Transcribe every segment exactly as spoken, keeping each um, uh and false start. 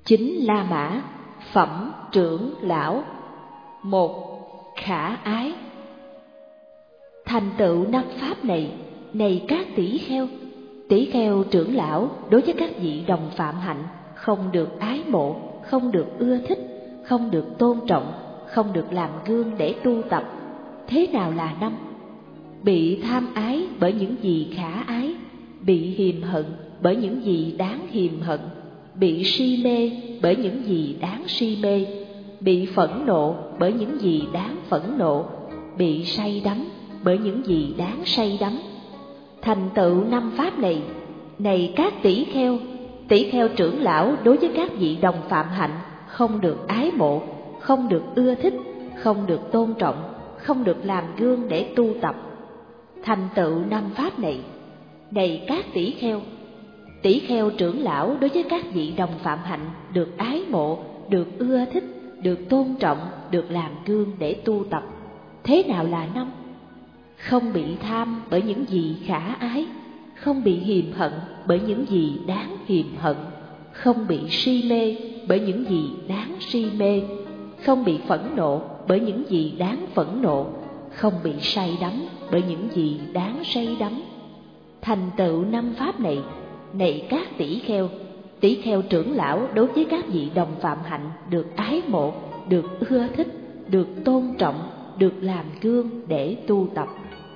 Chính La Mã, phẩm trưởng lão. Một. Khả ái. Thành tựu năm pháp này, này các tỷ kheo, tỷ kheo trưởng lão đối với các vị đồng phạm hạnh không được ái mộ, không được ưa thích, không được tôn trọng, không được làm gương để tu tập. Thế nào là năm? Bị tham ái bởi những gì khả ái, bị hiềm hận bởi những gì đáng hiềm hận, bị si mê bởi những gì đáng si mê, bị phẫn nộ bởi những gì đáng phẫn nộ, bị say đắm bởi những gì đáng say đắm. Thành tựu năm pháp này, này các tỷ kheo, tỷ kheo trưởng lão đối với các vị đồng phạm hạnh không được ái mộ, không được ưa thích, không được tôn trọng, không được làm gương để tu tập. Thành tựu năm pháp này, này các tỷ kheo, tỷ kheo trưởng lão đối với các vị đồng phạm hạnh được ái mộ, được ưa thích, được tôn trọng, được làm gương để tu tập. Thế nào là năm? Không bị tham bởi những gì khả ái, không bị hiềm hận bởi những gì đáng hiềm hận, không bị si mê bởi những gì đáng si mê, không bị phẫn nộ bởi những gì đáng phẫn nộ, không bị say đắm bởi những gì đáng say đắm. Thành tựu năm pháp này, này các tỷ kheo, tỷ kheo trưởng lão đối với các vị đồng phạm hạnh được ái mộ, được ưa thích, được tôn trọng, được làm gương để tu tập.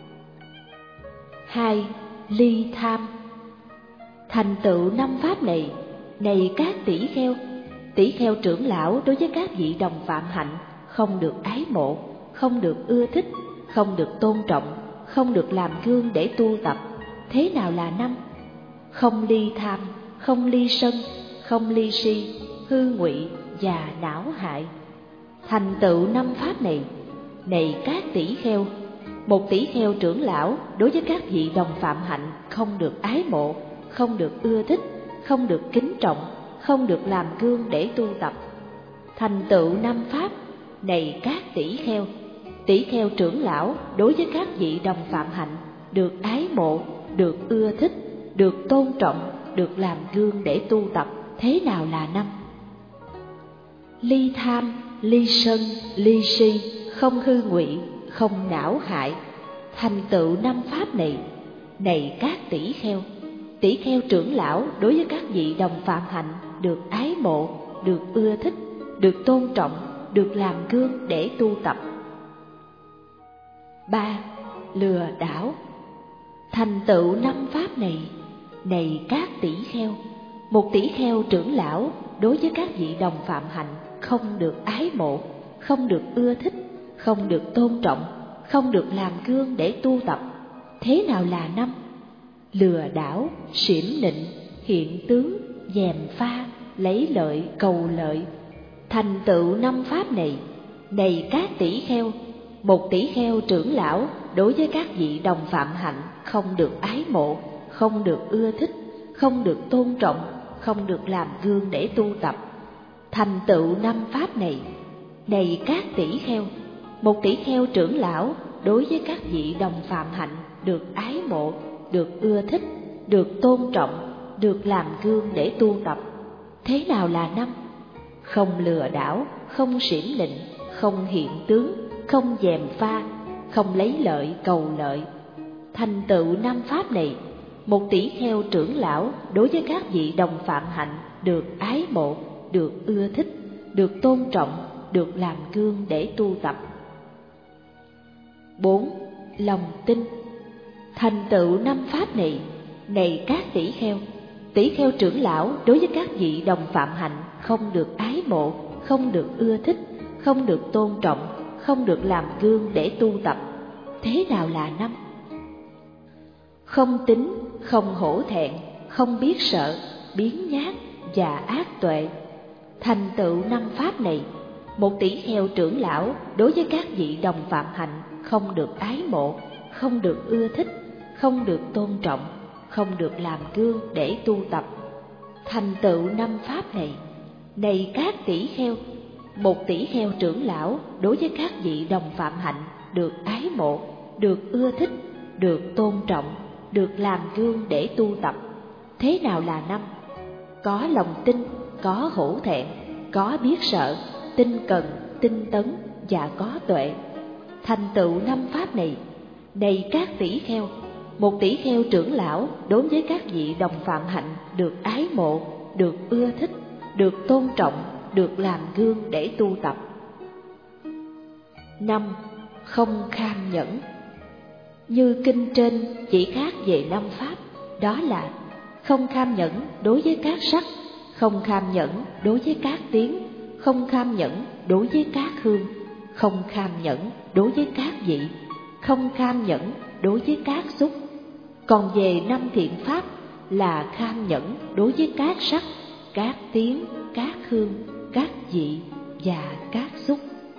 Hai. Ly tham. Thành tựu năm pháp này, này các tỷ kheo, tỷ kheo trưởng lão đối với các vị đồng phạm hạnh không được ái mộ, không được ưa thích, không được tôn trọng, không được làm gương để tu tập. Thế nào là năm? Không ly tham, không ly sân, không ly si, hư ngụy và não hại. Thành tựu năm pháp này, này các tỷ kheo, một tỷ kheo trưởng lão đối với các vị đồng phạm hạnh không được ái mộ, không được ưa thích, không được kính trọng, không được làm gương để tu tập. Thành tựu năm pháp, này các tỷ kheo, tỷ kheo trưởng lão đối với các vị đồng phạm hạnh được ái mộ, được ưa thích, được tôn trọng, được làm gương để tu tập. Thế nào là năm? Ly tham, ly sân, ly si, không hư ngụy, không não hại. Thành tựu năm pháp này, này các tỷ kheo, tỷ kheo trưởng lão đối với các vị đồng phạm hạnh được ái mộ, được ưa thích, được tôn trọng, được làm gương để tu tập. Ba. Lừa đảo. Thành tựu năm pháp này, này các tỷ kheo, một tỷ kheo trưởng lão đối với các vị đồng phạm hạnh không được ái mộ, không được ưa thích, không được tôn trọng, không được làm gương để tu tập. Thế nào là năm? Lừa đảo, xỉm nịnh, hiện tướng, gièm pha, lấy lợi, cầu lợi. Thành tựu năm pháp này, này các tỷ kheo, một tỷ kheo trưởng lão đối với các vị đồng phạm hạnh không được ái mộ, không được ưa thích, không được tôn trọng, không được làm gương để tu tập. Thành tựu năm pháp này, này các tỷ kheo, một tỷ kheo trưởng lão đối với các vị đồng phạm hạnh được ái mộ, được ưa thích, được tôn trọng, được làm gương để tu tập. Thế nào là năm? Không lừa đảo, không xỉm nịnh, không hiện tướng, không gièm pha, không lấy lợi cầu lợi. Thành tựu năm pháp này, một tỷ kheo trưởng lão đối với các vị đồng phạm hạnh được ái mộ, được ưa thích, được tôn trọng, được làm gương để tu tập. Bốn. Lòng tin. Thành tựu năm pháp này, này các tỷ kheo, tỷ kheo trưởng lão đối với các vị đồng phạm hạnh không được ái mộ, không được ưa thích, không được tôn trọng, không được làm gương để tu tập. Thế nào là năm? Không tín, không hổ thẹn, không biết sợ, biếng nhác và ác tuệ. Thành tựu năm pháp này, một tỷ kheo trưởng lão đối với các vị đồng phạm hạnh không được ái mộ, không được ưa thích, không được tôn trọng, không được làm gương để tu tập. Thành tựu năm pháp này, này các tỷ kheo, một tỷ kheo trưởng lão đối với các vị đồng phạm hạnh được ái mộ, được ưa thích, được tôn trọng, được làm gương để tu tập. Thế nào là năm? Có lòng tin, có hổ thẹn, có biết sợ, tinh cần, tinh tấn và có tuệ. Thành tựu năm pháp này, này các tỷ kheo, một tỷ kheo trưởng lão đối với các vị đồng phạm hạnh được ái mộ, được ưa thích, được tôn trọng, được làm gương để tu tập. Năm, không kham nhẫn. Như kinh trên chỉ khác về năm pháp, đó là không kham nhẫn đối với các sắc, không kham nhẫn đối với các tiếng, không kham nhẫn đối với các hương, không kham nhẫn đối với các vị, không kham nhẫn đối với các xúc. Còn về năm thiện pháp là kham nhẫn đối với các sắc, các tiếng, các hương, các vị và các xúc.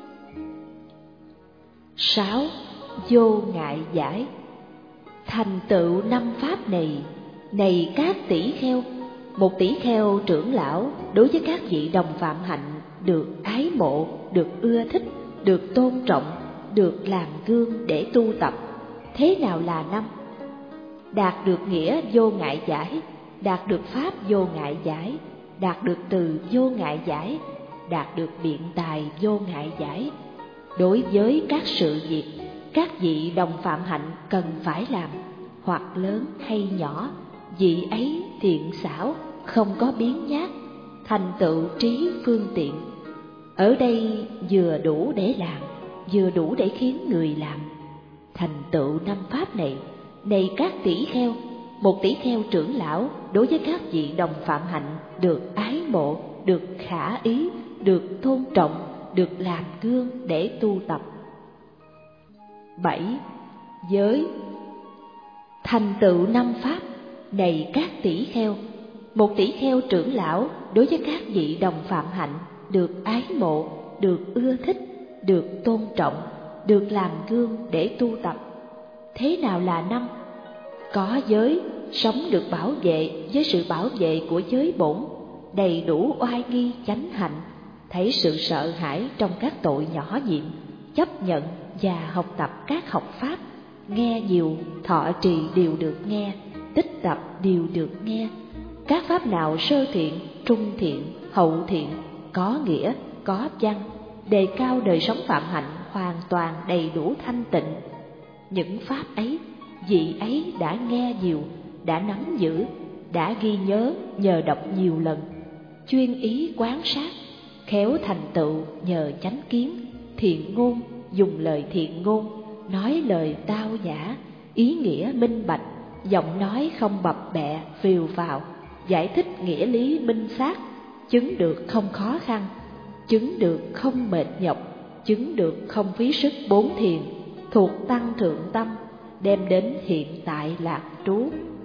Sáu, vô ngại giải. Thành tựu năm pháp này, này các tỷ kheo, một tỷ kheo trưởng lão đối với các vị đồng phạm hạnh được ái mộ, được ưa thích, được tôn trọng, được làm gương để tu tập. Thế nào là năm? Đạt được nghĩa vô ngại giải, đạt được pháp vô ngại giải, đạt được từ vô ngại giải, đạt được biện tài vô ngại giải. Đối với các sự việc, các vị đồng phạm hạnh cần phải làm, hoặc lớn hay nhỏ, vị ấy thiện xảo, không có biếng nhác, thành tựu trí phương tiện. Ở đây vừa đủ để làm, vừa đủ để khiến người làm. Thành tựu năm pháp này, này các tỷ kheo, một tỷ kheo trưởng lão đối với các vị đồng phạm hạnh được ái mộ, được khả ý, được tôn trọng, được làm gương để tu tập. Bảy, giới. Thành tựu năm pháp, này các tỷ kheo, một tỷ kheo trưởng lão đối với các vị đồng phạm hạnh được ái mộ, được ưa thích, được tôn trọng, được làm gương để tu tập. Thế nào là năm? Có giới, sống được bảo vệ với sự bảo vệ của giới bổn, đầy đủ oai nghi chánh hạnh, thấy sự sợ hãi trong các tội nhỏ nhiệm, chấp nhận và học tập các học pháp, nghe nhiều, thọ trì điều được nghe, tích tập điều được nghe. Các pháp nào sơ thiện, trung thiện, hậu thiện, có nghĩa, có văn, đề cao đời sống phạm hạnh hoàn toàn đầy đủ thanh tịnh. Những pháp ấy, vị ấy đã nghe nhiều, đã nắm giữ, đã ghi nhớ nhờ đọc nhiều lần, chuyên ý quán sát, khéo thành tựu nhờ chánh kiến, thiện ngôn, dùng lời thiện ngôn, nói lời tao nhã, ý nghĩa minh bạch, giọng nói không bập bẹ phìu phào, giải thích nghĩa lý minh xác, chứng được không khó khăn, chứng được không mệt nhọc, chứng được không phí sức bốn thiền, thuộc tăng thượng tâm, đem đến hiện tại lạc trú.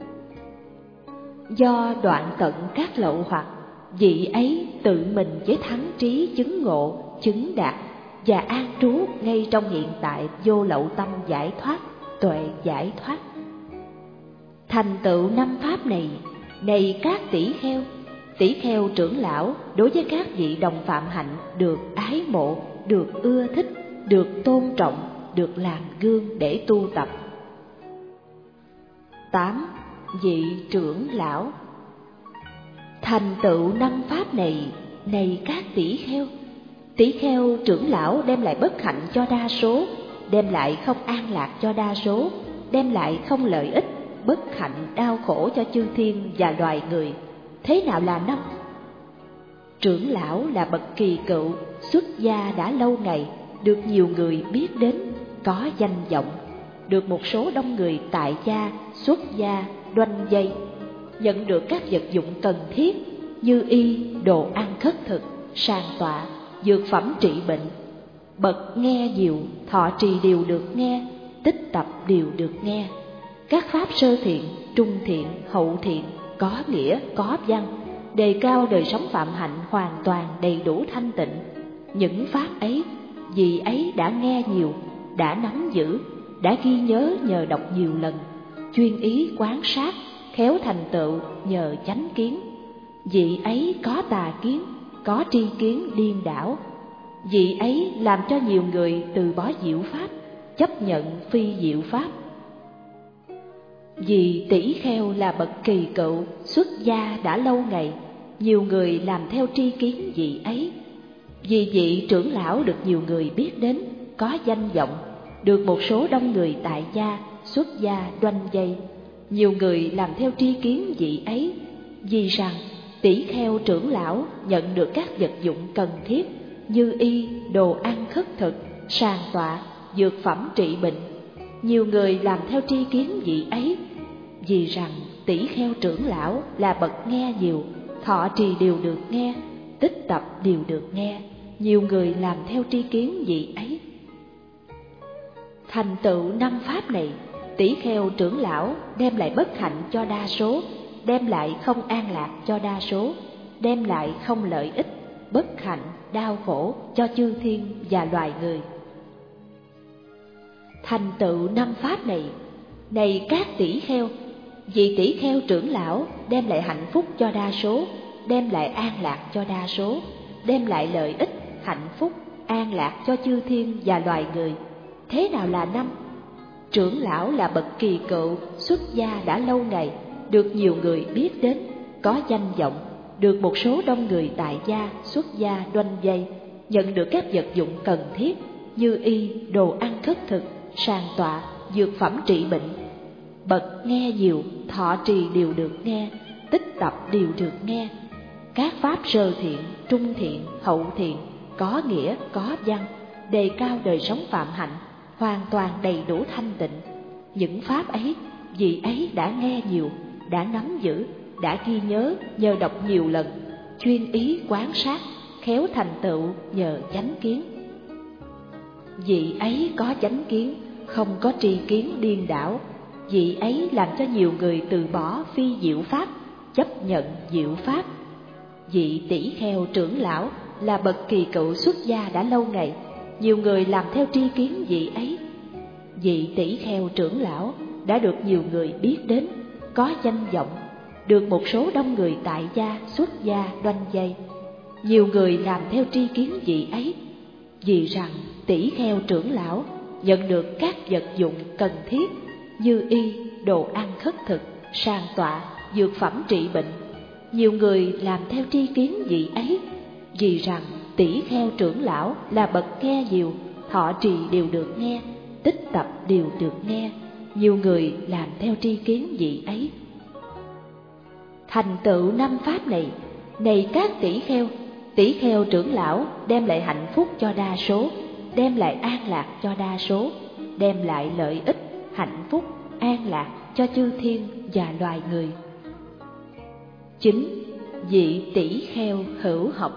Do đoạn tận các lậu hoặc, vị ấy tự mình với thắng trí chứng ngộ, chứng đạt và an trú ngay trong hiện tại vô lậu tâm giải thoát, tuệ giải thoát. Thành tựu năm pháp này, này các tỷ kheo, tỷ kheo trưởng lão đối với các vị đồng phạm hạnh được ái mộ, được ưa thích, được tôn trọng, được làm gương để tu tập. Tám, vị trưởng lão. Thành tựu năm pháp này, này các tỷ kheo, tỷ kheo trưởng lão đem lại bất hạnh cho đa số, đem lại không an lạc cho đa số, đem lại không lợi ích, bất hạnh đau khổ cho chư thiên và loài người. Thế nào là năm? Trưởng lão là bậc kỳ cựu, xuất gia đã lâu ngày, được nhiều người biết đến, có danh vọng, được một số đông người tại gia, xuất gia, đoanh dây, nhận được các vật dụng cần thiết như y, đồ ăn khất thực, sàng tọa, dược phẩm trị bệnh. Bậc nghe nhiều, thọ trì điều được nghe, tích tập điều được nghe. Các pháp sơ thiện, trung thiện, hậu thiện, có nghĩa, có văn, đề cao đời sống phạm hạnh hoàn toàn đầy đủ thanh tịnh. Những pháp ấy, vị ấy đã nghe nhiều, đã nắm giữ, đã ghi nhớ nhờ đọc nhiều lần, chuyên ý quán sát, khéo thành tựu nhờ chánh kiến. Vị ấy có tà kiến, có tri kiến điên đảo. Vị ấy làm cho nhiều người từ bỏ diệu pháp, chấp nhận phi diệu pháp. Vì tỷ kheo là bậc kỳ cựu, xuất gia đã lâu ngày, nhiều người làm theo tri kiến vị ấy. Vì vị trưởng lão được nhiều người biết đến, có danh vọng, được một số đông người tại gia, xuất gia đoanh vây. Nhiều người làm theo tri kiến vị ấy, vì rằng tỷ kheo trưởng lão nhận được các vật dụng cần thiết như y, đồ ăn khất thực, sàng tọa, dược phẩm trị bệnh. Nhiều người làm theo tri kiến vị ấy, vì rằng tỷ kheo trưởng lão là bậc nghe nhiều, thọ trì đều được nghe, tích tập đều được nghe. Nhiều người làm theo tri kiến vị ấy. Thành tựu năm pháp này, tỷ kheo trưởng lão đem lại bất hạnh cho đa số, đem lại không an lạc cho đa số, đem lại không lợi ích, bất hạnh, đau khổ cho chư thiên và loài người. Thành tựu năm pháp này, này các tỷ kheo, vị tỷ kheo trưởng lão đem lại hạnh phúc cho đa số, đem lại an lạc cho đa số, đem lại lợi ích, hạnh phúc, an lạc cho chư thiên và loài người. Thế nào là năm? Trưởng lão là bậc kỳ cựu, xuất gia đã lâu ngày, được nhiều người biết đến, có danh vọng, được một số đông người tại gia, xuất gia đoanh vây, nhận được các vật dụng cần thiết như y, đồ ăn khất thực, sàng tọa, dược phẩm trị bệnh. Bậc nghe nhiều, thọ trì đều được nghe, tích tập đều được nghe. Các pháp sơ thiện, trung thiện, hậu thiện, có nghĩa, có văn, đề cao đời sống phạm hạnh, hoàn toàn đầy đủ thanh tịnh. Những pháp ấy, vị ấy đã nghe nhiều, đã nắm giữ, đã ghi nhớ nhờ đọc nhiều lần, chuyên ý quán sát, khéo thành tựu nhờ chánh kiến. Vị ấy có chánh kiến, không có tri kiến điên đảo. Vị ấy làm cho nhiều người từ bỏ phi diệu pháp, chấp nhận diệu pháp. Vị tỷ kheo trưởng lão là bậc kỳ cựu xuất gia đã lâu ngày, nhiều người làm theo tri kiến vị ấy. Vị tỷ kheo trưởng lão đã được nhiều người biết đến, có danh vọng, được một số đông người tại gia, xuất gia đoanh vây. Nhiều người làm theo tri kiến vị ấy, vì rằng tỷ kheo trưởng lão nhận được các vật dụng cần thiết như y, đồ ăn khất thực, sàng tọa, dược phẩm trị bệnh. Nhiều người làm theo tri kiến vị ấy, vì rằng tỷ kheo trưởng lão là bậc nghe nhiều, thọ trì đều được nghe, tích tập đều được nghe. Nhiều người làm theo tri kiến vị ấy. Thành tựu năm pháp này, này các tỷ kheo, tỷ kheo trưởng lão đem lại hạnh phúc cho đa số, đem lại an lạc cho đa số, đem lại lợi ích, hạnh phúc, an lạc cho chư thiên và loài người. Chính vị tỷ kheo hữu học.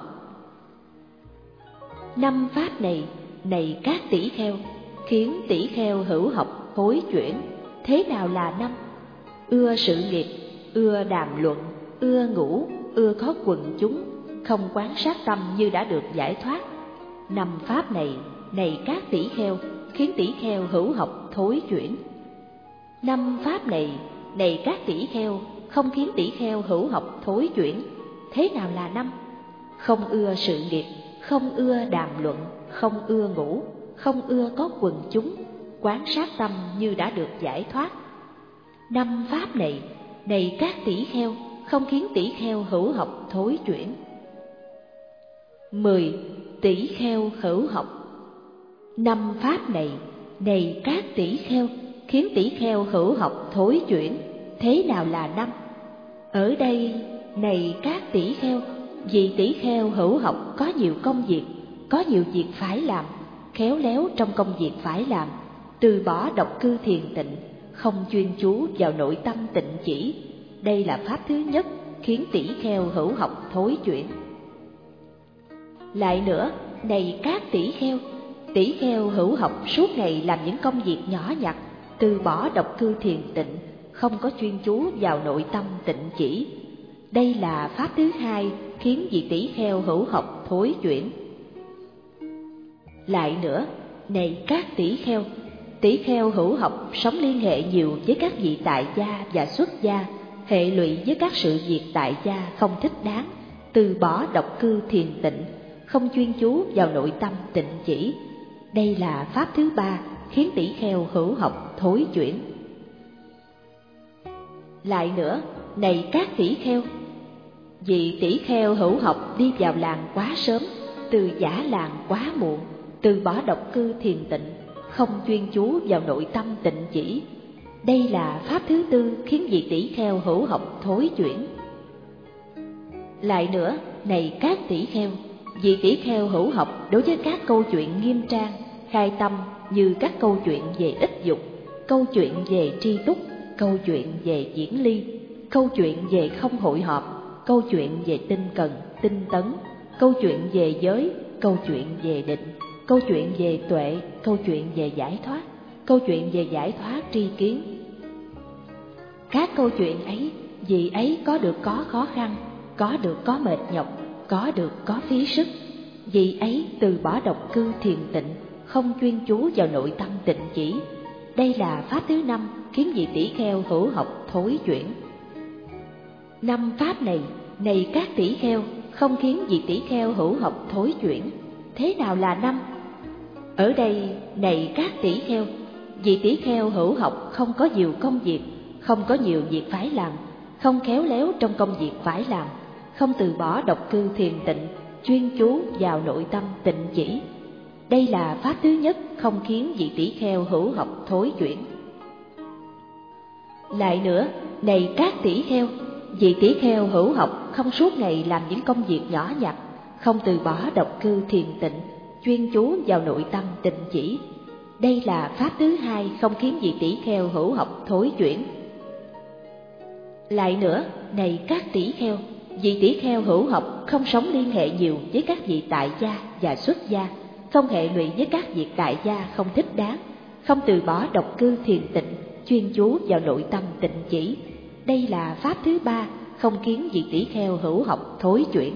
Năm pháp này, này các tỷ kheo, khiến tỷ kheo hữu học hối chuyển. Thế nào là năm? Ưa sự nghiệp, ưa đàm luận, ưa ngủ, ưa có quần chúng, không quán sát tâm như đã được giải thoát. Năm pháp này, này các tỷ kheo, khiến tỷ kheo hữu học thối chuyển. Năm pháp này, này các tỷ kheo, không khiến tỷ kheo hữu học thối chuyển. Thế nào là năm? Không ưa sự nghiệp, không ưa đàm luận, không ưa ngủ, không ưa có quần chúng, quán sát tâm như đã được giải thoát. Năm pháp này, này các tỷ kheo, không khiến tỷ kheo hữu học thối chuyển. Mười. Tỷ kheo hữu học. Năm pháp này, này các tỷ kheo, khiến tỷ kheo hữu học thối chuyển. Thế nào là năm? Ở đây, này các tỷ kheo, vì tỷ kheo hữu học có nhiều công việc, có nhiều việc phải làm, khéo léo trong công việc phải làm, từ bỏ độc cư thiền tịnh, không chuyên chú vào nội tâm tịnh chỉ. Đây là pháp thứ nhất khiến tỷ kheo hữu học thối chuyển. Lại nữa, này các tỷ kheo, tỷ kheo hữu học suốt ngày làm những công việc nhỏ nhặt, từ bỏ độc cư thiền tịnh, không có chuyên chú vào nội tâm tịnh chỉ. Đây là pháp thứ hai khiến vị tỷ kheo hữu học thối chuyển. Lại nữa, này các tỷ kheo, tỷ kheo hữu học sống liên hệ nhiều với các vị tại gia và xuất gia, hệ lụy với các sự việc tại gia không thích đáng, từ bỏ độc cư thiền tịnh, không chuyên chú vào nội tâm tịnh chỉ. Đây là pháp thứ ba khiến tỷ kheo hữu học thối chuyển. Lại nữa, này các tỷ kheo, Vị tỷ kheo hữu học đi vào làng quá sớm, từ giả làng quá muộn, từ bỏ độc cư thiền tịnh, không chuyên chú vào nội tâm tịnh chỉ. Đây là pháp thứ tư khiến vị tỷ kheo hữu học thối chuyển. Lại nữa, này các tỷ kheo, vị tỷ kheo hữu học đối với các câu chuyện nghiêm trang, khai tâm như các câu chuyện về ích dục, câu chuyện về tri túc, câu chuyện về diễn ly, câu chuyện về không hội họp, câu chuyện về tinh cần, tinh tấn, câu chuyện về giới, câu chuyện về định, câu chuyện về tuệ, câu chuyện về giải thoát, câu chuyện về giải thoát tri kiến. Các câu chuyện ấy, vị ấy có được có khó khăn, có được có mệt nhọc, có được có phí sức. Vị ấy từ bỏ độc cư thiền tịnh, không chuyên chú vào nội tâm tịnh chỉ. Đây là pháp thứ năm khiến vị tỷ kheo hữu học thối chuyển. Năm pháp này, này các tỷ kheo, không khiến vị tỷ kheo hữu học thối chuyển. Thế nào là năm? Ở đây, này các tỷ kheo, vị tỷ kheo hữu học không có nhiều công việc, không có nhiều việc phải làm, không khéo léo trong công việc phải làm, không từ bỏ độc cư thiền tịnh, chuyên chú vào nội tâm tịnh chỉ. Đây là pháp thứ nhất không khiến vị tỷ kheo hữu học thối chuyển. Lại nữa, này các tỷ kheo, vị tỷ kheo hữu học không suốt ngày làm những công việc nhỏ nhặt, không từ bỏ độc cư thiền tịnh, chuyên chú vào nội tâm tịnh chỉ. Đây là pháp thứ hai không khiến vị tỷ kheo hữu học thối chuyển. Lại nữa, này các tỷ kheo, vị tỷ kheo hữu học không sống liên hệ nhiều với các vị tại gia và xuất gia, không hệ lụy với các việc tại gia không thích đáng, không từ bỏ độc cư thiền tịnh, chuyên chú vào nội tâm tịnh chỉ. Đây là pháp thứ ba không khiến vị tỷ kheo hữu học thối chuyển.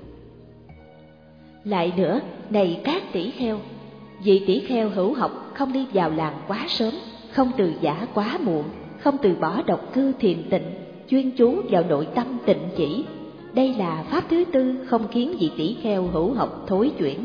Lại nữa, này các tỷ kheo, vị tỷ kheo hữu học không đi vào làng quá sớm, không từ giả quá muộn, không từ bỏ độc cư thiền tịnh, chuyên chú vào nội tâm tịnh chỉ. Đây là pháp thứ tư không khiến vị tỷ kheo hữu học thối chuyển.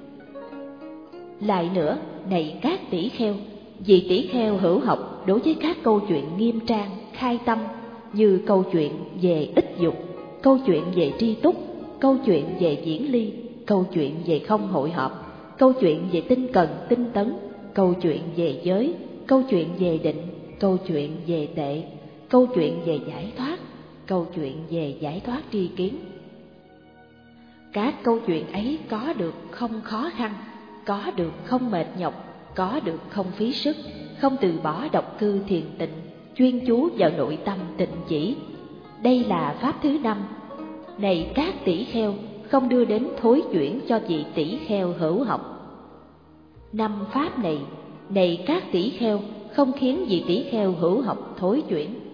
Lại nữa, này các tỷ kheo, vị tỷ kheo hữu học đối với các câu chuyện nghiêm trang, khai tâm như câu chuyện về ích dục, câu chuyện về tri túc, câu chuyện về diễn ly, câu chuyện về không hội họp, câu chuyện về tinh cần, tinh tấn, câu chuyện về giới, câu chuyện về định, câu chuyện về tệ, câu chuyện về giải thoát, câu chuyện về giải thoát tri kiến. Các câu chuyện ấy có được không khó khăn, có được không mệt nhọc, có được không phí sức, không từ bỏ độc cư thiền tịnh, chuyên chú vào nội tâm tịnh chỉ. Đây là pháp thứ năm. Này các tỷ kheo, không đưa đến thối chuyển cho vị tỷ kheo hữu học. Năm pháp này, này các tỷ kheo, không khiến vị tỷ kheo hữu học thối chuyển.